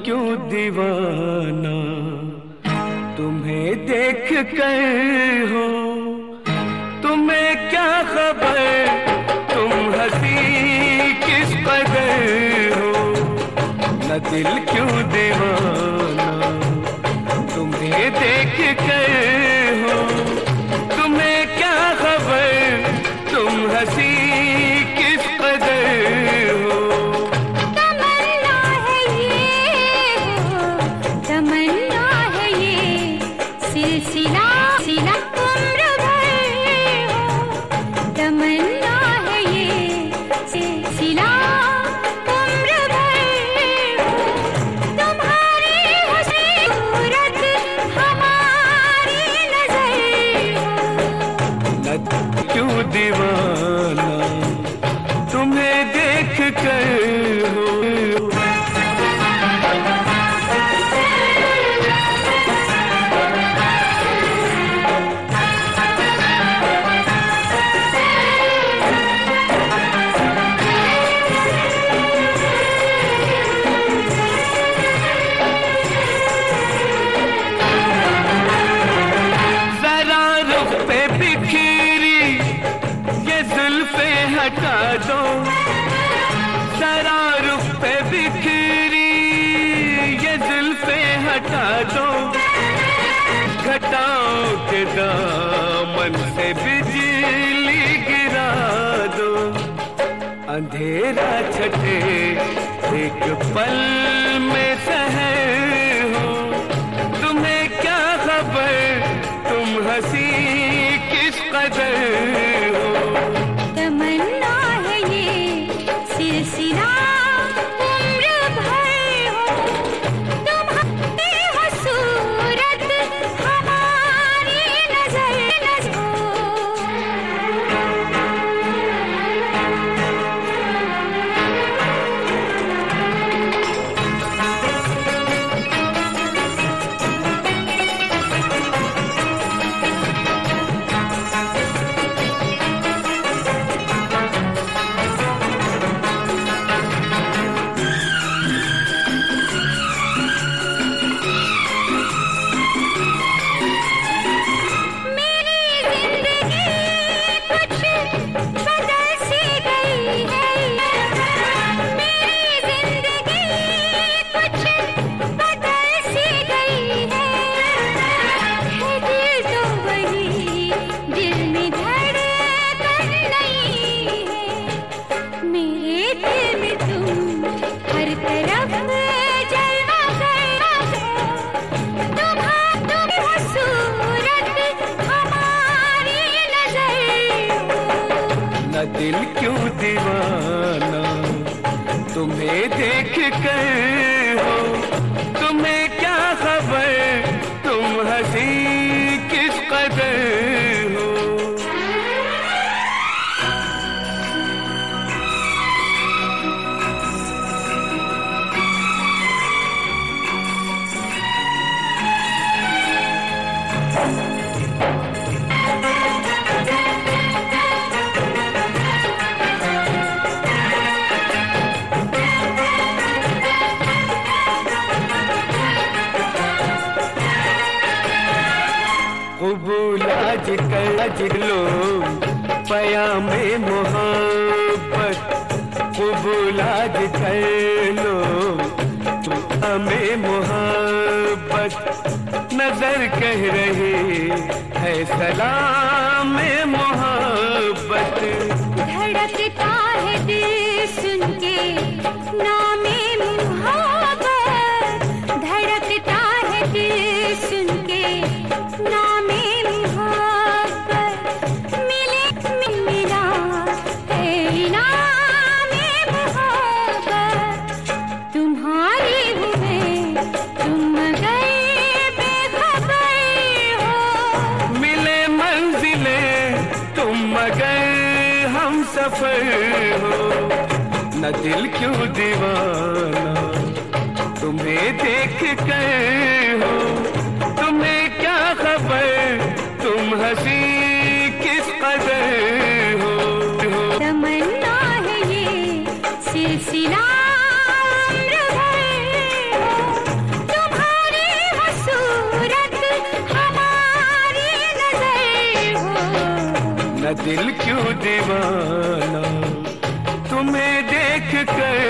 क्यों दीवाना तुम्हें देख कर हो, तुम्हें क्या खबर तुम हंसी किस कदर हो। न दिल क्यों दीवाना तुम्हें देख कर हो, तुम्हें क्या खबर तुम हंसी किस कदर हो। तमन्ना है ये हो, तमन्ना है ये सिलसिला सिला उम्र भर हो। तमन्ना है ये सिलसिला उम्र भर हो। तुम्हारी हंसी सूरत हमारी नजर हो। न क्यों दीवाना तुम्हें देख कर हो। जरा रुख पे बिखरी ये जुल्फे हटा दो, जरा रुख पे बिखरी ये जुल्फे हटा दो। घटाओं के दामन से बिजली गिरा दो, अंधेरा छटे एक पल में शहर हो। तुम्हें क्या खबर तुम हंसी किस कदर हो। तमन्ना है ये सिलसिला उम्र भर हो। तुम्हारी हो सूरत हमारी नजर हो। दिल क्यों दीवाना तुम्हें देख कर हो, तुम्हें क्या खबर तुम हंसी किस कदर हो। कबूल आज कर लो पयामे मोहब्बत, कबूल आज कर लो हमें मोहब्बत। नजर कह रही है सलाम मोहब्बत। धड़कता है दिल सुन के नामे मोहब्बत। धड़कता है दिल सुन के नामे मोहब्बत। मिला है इनामे मोहब्बत। तुम्हारी हूँ मैं तुम मगर बेखबर हो। मिले मंजिले तुम मगर हम सफर हो। न दिल क्यों दीवाना तुम्हें देख कर हो, तुम्हें क्या खबर तुम हंसी किस कदर हो। तमन्ना है ये सिलसिला उम्र भर हो। न दिल क्यों दीवाना, तुम्हें देख कर